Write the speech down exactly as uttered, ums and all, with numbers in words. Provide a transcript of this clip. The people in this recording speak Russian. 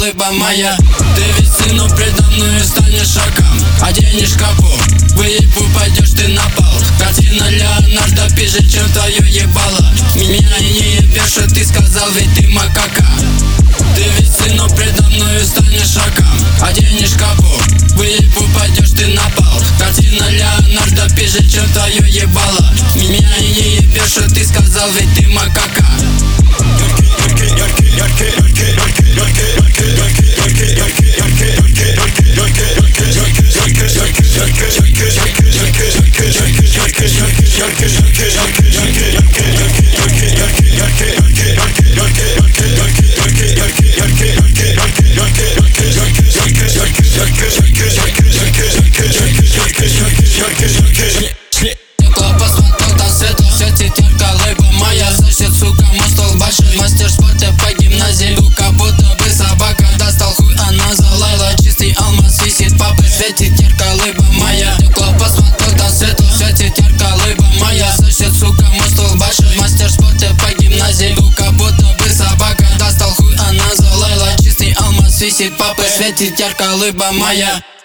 лыба моя. Ты ведь сыну предо мною станешь шагом, оденешь капу, выебу, пойдешь ты на пол. Картина Леонардо пиже, чем твое ебало. Меня не ебешь, что ты сказал, ведь ты макака. Ты ведь сыну предо мною станешь шагом, оденешь капу, выебу, пойдешь ты на пол. Картина Леонардо пиже, чем твое ебало. Меня не ебешь, что ты сказал, ведь ты макака. Мастер спорта по гимназии, как будто бы собака достал хуй, она залаяла. Чистый алмаз висит, папа светит ярко, лыба моя. Стекло посмотрел, там свет, светит ярко, лыба моя. Сосед, сука, мой стол большой. Мастер спорта по гимназии, как будто бы собака достал хуй, она залаяла. Чистый алмаз висит, папа светит ярко, лыба моя.